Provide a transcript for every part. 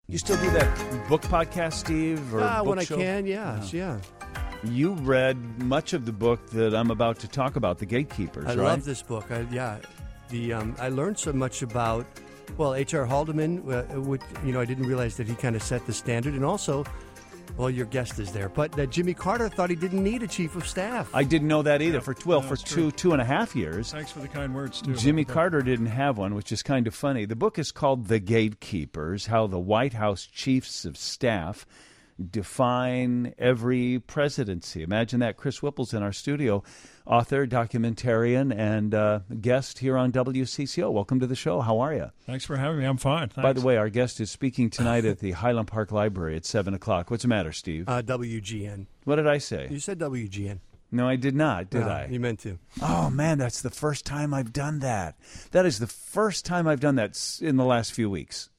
You still do that book podcast, Steve? Or book when I show? can, yeah. You read much of the book that I'm about to talk about, The Gatekeepers, I right? love this book. I learned so much about, H.R. Haldeman, which, I didn't realize that he kind of set the standard. And also, your guest is there. But Jimmy Carter thought he didn't need a chief of staff. I didn't know that either. For true. 2.5 years. Thanks for the kind words, too. Jimmy Carter didn't have one, which is kind of funny. The book is called The Gatekeepers, How the White House Chiefs of Staff Define Every Presidency. Imagine that. Chris Whipple's in our studio, author, documentarian, and guest here on WCCO. Welcome to the show. How are you? Thanks for having me. I'm fine. Thanks. By the way, our guest is speaking tonight at the Highland Park Library at 7 o'clock. What's the matter, Steve? WGN. What did I say? You said WGN. No, I did not, did I? You meant to. Oh, man, that's the first time I've done that. That is the first time I've done that in the last few weeks.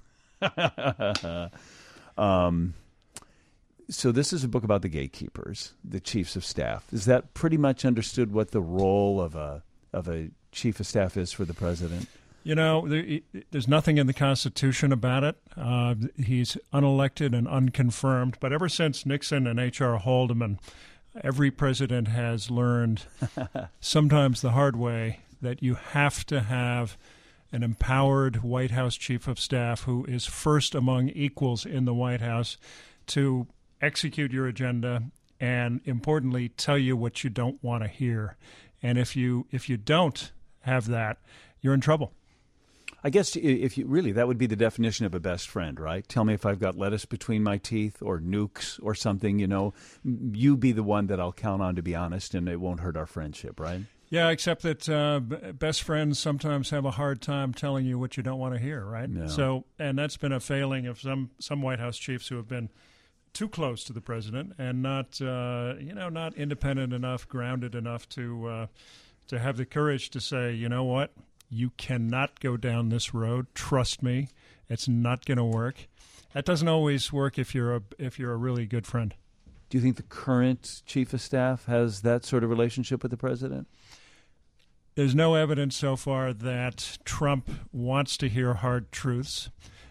So this is a book about the gatekeepers, the chiefs of staff. Is that pretty much understood what the role of a chief of staff is for the president? There's nothing in the Constitution about it. He's unelected and unconfirmed. But ever since Nixon and H.R. Haldeman, every president has learned, sometimes the hard way, that you have to have an empowered White House chief of staff who is first among equals in the White House to execute your agenda and, importantly, tell you what you don't want to hear. And if you don't have that, you're in trouble. I guess if you really, that would be the definition of a best friend, right? Tell me if I've got lettuce between my teeth or nukes or something, you be the one that I'll count on to be honest, and it won't hurt our friendship, right? Yeah, except that best friends sometimes have a hard time telling you what you don't want to hear, right? No. So, and that's been a failing of some White House chiefs who have been too close to the president and not independent enough, grounded enough to have the courage to say, you know what, you cannot go down this road. Trust me, it's not going to work. That doesn't always work if you're a really good friend. Do you think the current chief of staff has that sort of relationship with the president? There's no evidence so far that Trump wants to hear hard truths.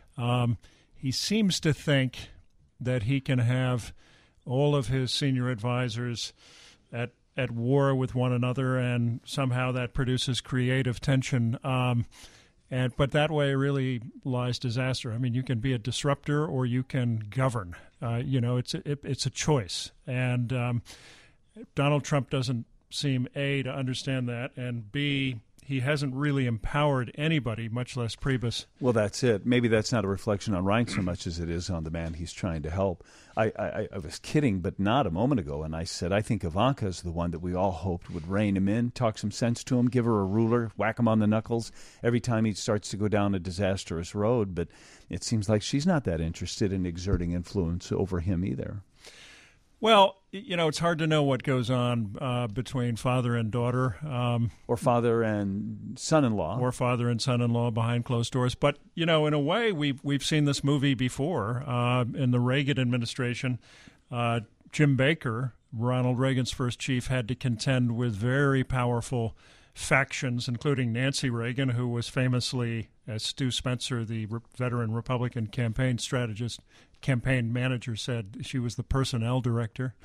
He seems to think that he can have all of his senior advisors at war with one another, and somehow that produces creative tension. But that way really lies disaster. I mean, you can be a disruptor or you can govern. It's a choice. And Donald Trump doesn't seem, A, to understand that, and B, he hasn't really empowered anybody, much less Priebus. Well, that's it. Maybe that's not a reflection on Ryan so much as it is on the man he's trying to help. I was kidding, but not a moment ago, and I said I think Ivanka is the one that we all hoped would rein him in, talk some sense to him, give her a ruler, whack him on the knuckles every time he starts to go down a disastrous road. But it seems like she's not that interested in exerting influence over him either. Well, it's hard to know what goes on between father and daughter. Or father and son-in-law. Or father and son-in-law behind closed doors. But, in a way, we've seen this movie before. In the Reagan administration, Jim Baker, Ronald Reagan's first chief, had to contend with very powerful factions, including Nancy Reagan, who was famously, as Stu Spencer, the veteran Republican campaign strategist, campaign manager, said she was the personnel director.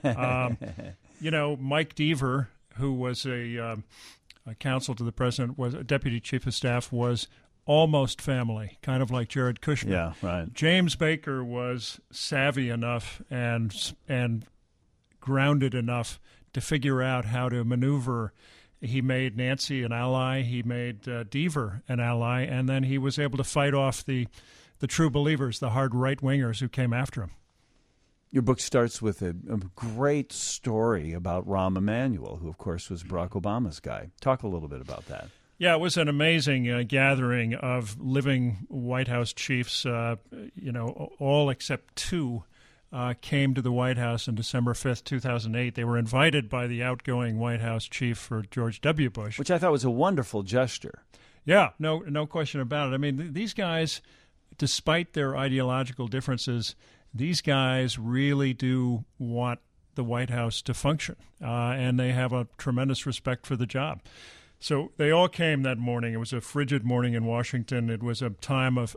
Mike Deaver, who was a counsel to the president, was a deputy chief of staff, was almost family, kind of like Jared Kushner. Yeah, right. James Baker was savvy enough and grounded enough to figure out how to maneuver. He made Nancy an ally. He made Deaver an ally, and then he was able to fight off the true believers, the hard right-wingers who came after him. Your book starts with a great story about Rahm Emanuel, who, of course, was Barack Obama's guy. Talk a little bit about that. Yeah, it was an amazing gathering of living White House chiefs. All except two came to the White House on December 5th, 2008. They were invited by the outgoing White House chief for George W. Bush. Which I thought was a wonderful gesture. Yeah, no question about it. I mean, these guys, despite their ideological differences, these guys really do want the White House to function, and they have a tremendous respect for the job. So they all came that morning. It was a frigid morning in Washington. It was a time of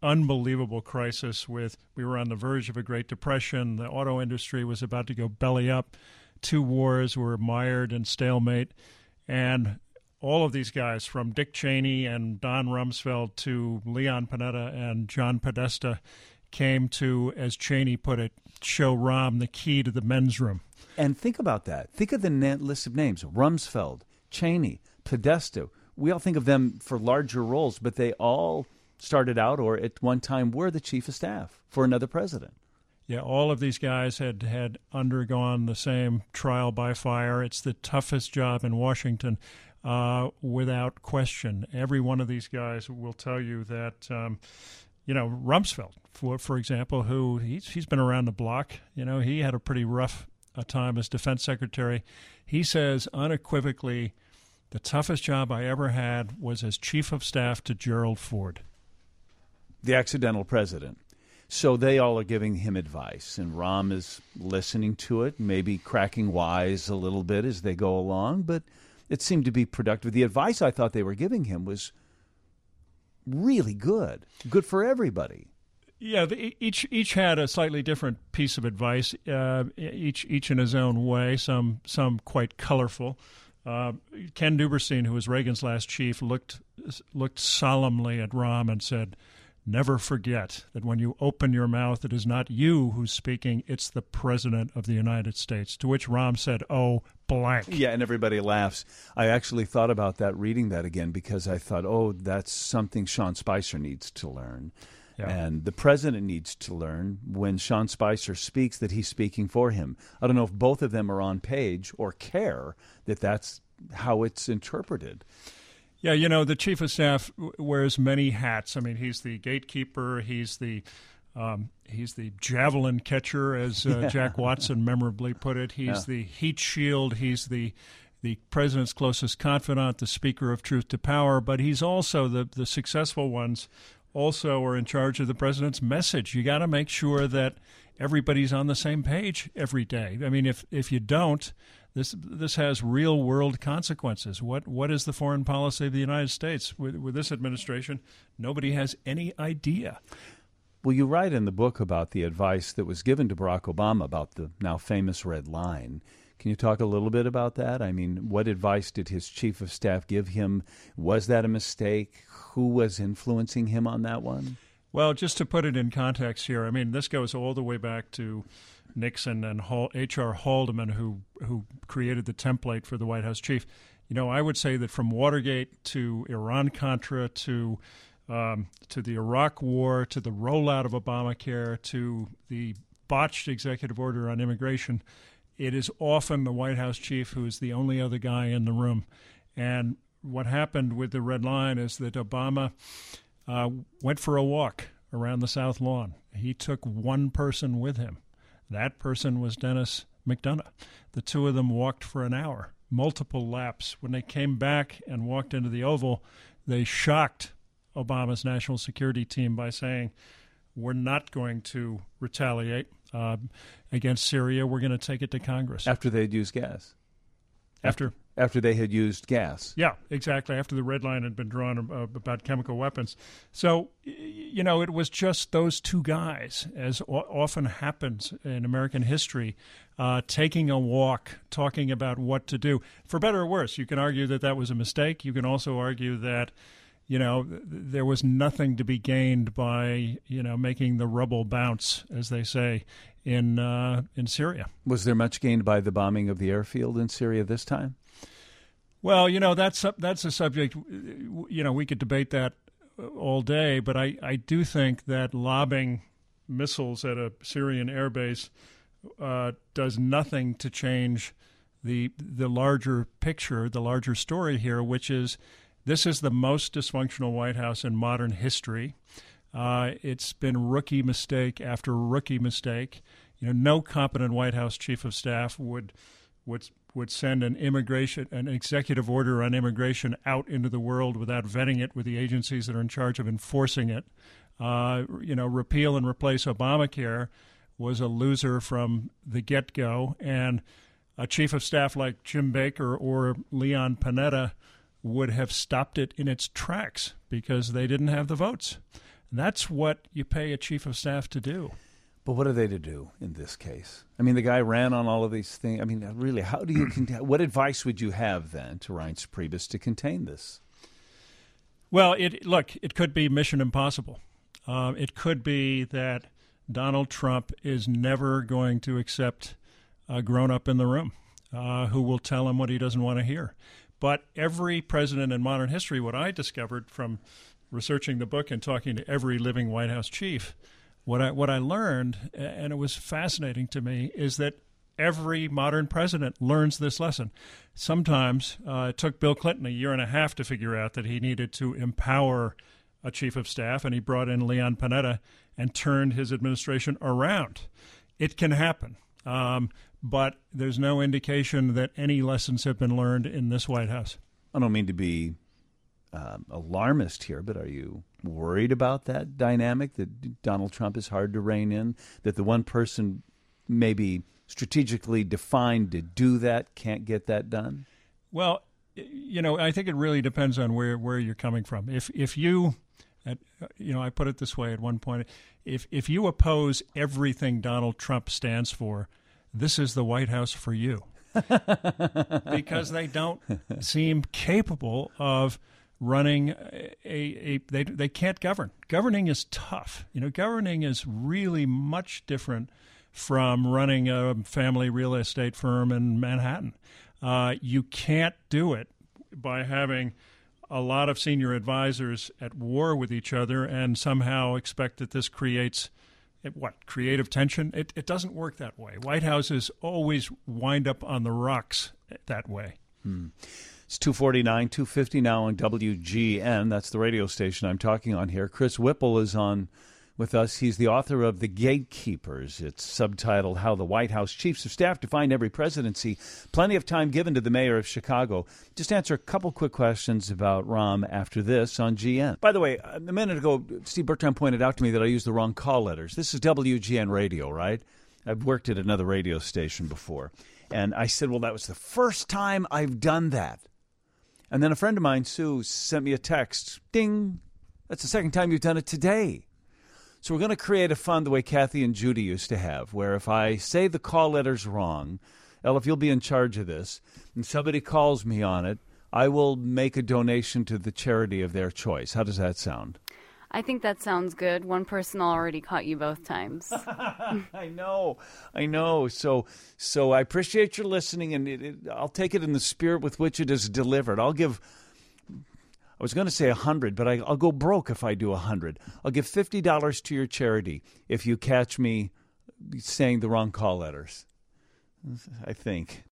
unbelievable crisis. We were on the verge of a Great Depression. The auto industry was about to go belly up. 2 wars were mired in stalemate. And all of these guys, from Dick Cheney and Don Rumsfeld to Leon Panetta and John Podesta, came to, as Cheney put it, show Rahm the key to the men's room. And think about that. Think of the list of names: Rumsfeld, Cheney, Podesta. We all think of them for larger roles, but they all started out or at one time were the chief of staff for another president. Yeah, all of these guys had undergone the same trial by fire. It's the toughest job in Washington, without question. Every one of these guys will tell you that, Rumsfeld, for example, who he's been around the block. He had a pretty rough time as defense secretary. He says unequivocally, the toughest job I ever had was as chief of staff to Gerald Ford, the accidental president. So they all are giving him advice, and Rahm is listening to it, maybe cracking wise a little bit as they go along, but it seemed to be productive. The advice I thought they were giving him was really good for everybody. Yeah, each had a slightly different piece of advice, each in his own way, some quite colorful. Ken Duberstein, who was Reagan's last chief, looked solemnly at Rahm and said, "Never forget that when you open your mouth, it is not you who's speaking, it's the President of the United States." To which Rahm said, "Oh, blank." Yeah, and everybody laughs. I actually thought about that reading that again because I thought, that's something Sean Spicer needs to learn. Yeah. And the president needs to learn when Sean Spicer speaks that he's speaking for him. I don't know if both of them are on page or care that that's how it's interpreted. Yeah, the chief of staff wears many hats. I mean, he's the gatekeeper. He's the javelin catcher, as Jack Watson memorably put it. He's the heat shield. He's the president's closest confidant, the speaker of truth to power. But he's also the successful ones. Also, are in charge of the president's message. You got to make sure that everybody's on the same page every day. I mean, if you don't, this has real world consequences. What is the foreign policy of the United States with this administration? Nobody has any idea. Well, you write in the book about the advice that was given to Barack Obama about the now famous red line. Can you talk a little bit about that? I mean, what advice did his chief of staff give him? Was that a mistake? Who was influencing him on that one? Well, just to put it in context here, I mean, this goes all the way back to Nixon and H.R. Haldeman, who created the template for the White House chief. I would say that from Watergate to Iran-Contra to the Iraq War to the rollout of Obamacare to the botched executive order on immigration, it is often the White House chief who is the only other guy in the room. And what happened with the red line is that Obama went for a walk around the South Lawn. He took one person with him. That person was Dennis McDonough. The two of them walked for an hour, multiple laps. When they came back and walked into the Oval, they shocked Obama's national security team by saying, "We're not going to retaliate against Syria. We're going to take it to Congress." After they'd used gas. After they had used gas. Yeah, exactly. After the red line had been drawn about chemical weapons. So, it was just those two guys, as often happens in American history, taking a walk, talking about what to do. For better or worse, you can argue that was a mistake. You can also argue that, there was nothing to be gained by, making the rubble bounce, as they say, in Syria. Was there much gained by the bombing of the airfield in Syria this time? Well, that's a subject, we could debate that all day, but I do think that lobbing missiles at a Syrian airbase does nothing to change the larger picture, the larger story here, which is this is the most dysfunctional White House in modern history. It's been rookie mistake after rookie mistake. No competent White House chief of staff would send an executive order on immigration out into the world without vetting it with the agencies that are in charge of enforcing it. Repeal and replace Obamacare was a loser from the get-go, and a chief of staff like Jim Baker or Leon Panetta would have stopped it in its tracks because they didn't have the votes. That's what you pay a chief of staff to do. But what are they to do in this case? I mean, the guy ran on all of these things. I mean, really, how do you what advice would you have then to Reince Priebus to contain this? Well, it could be mission impossible. It could be that Donald Trump is never going to accept a grown-up in the room who will tell him what he doesn't want to hear. But every president in modern history, what I discovered from researching the book and talking to every living White House chief, what I learned, and it was fascinating to me, is that every modern president learns this lesson. Sometimes it took Bill Clinton 1.5 years to figure out that he needed to empower a chief of staff, and he brought in Leon Panetta and turned his administration around. It can happen, but there's no indication that any lessons have been learned in this White House. I don't mean to be alarmist here, but are you worried about that dynamic, that Donald Trump is hard to rein in, that the one person maybe strategically defined to do that can't get that done? Well, I think it really depends on where you're coming from. If you, I put it this way at one point, if you oppose everything Donald Trump stands for, this is the White House for you. Because they don't seem capable of running they can't govern. Governing is tough. Governing is really much different from running a family real estate firm in Manhattan. You can't do it by having a lot of senior advisors at war with each other and somehow expect that this creates creative tension. It doesn't work that way. White Houses always wind up on the rocks that way. It's 2:49, 2:50 now on WGN. That's the radio station I'm talking on here. Chris Whipple is on with us. He's the author of The Gatekeepers. It's subtitled How the White House Chiefs of Staff Define Every Presidency. Plenty of time given to the mayor of Chicago. Just answer a couple quick questions about Rahm after this on GN. By the way, a minute ago, Steve Bertrand pointed out to me that I used the wrong call letters. This is WGN radio, right? I've worked at another radio station before. And I said, well, that was the first time I've done that. And then a friend of mine, Sue, sent me a text. Ding. That's the second time you've done it today. So we're going to create a fund the way Kathy and Judy used to have, where if I say the call letters wrong, Elle, if you'll be in charge of this, and somebody calls me on it, I will make a donation to the charity of their choice. How does that sound? I think that sounds good. One person already caught you both times. I know. So I appreciate your listening, and I'll take it in the spirit with which it is delivered. I was going to say 100, but I'll go broke if I do 100. I'll give $50 to your charity if you catch me saying the wrong call letters, I think.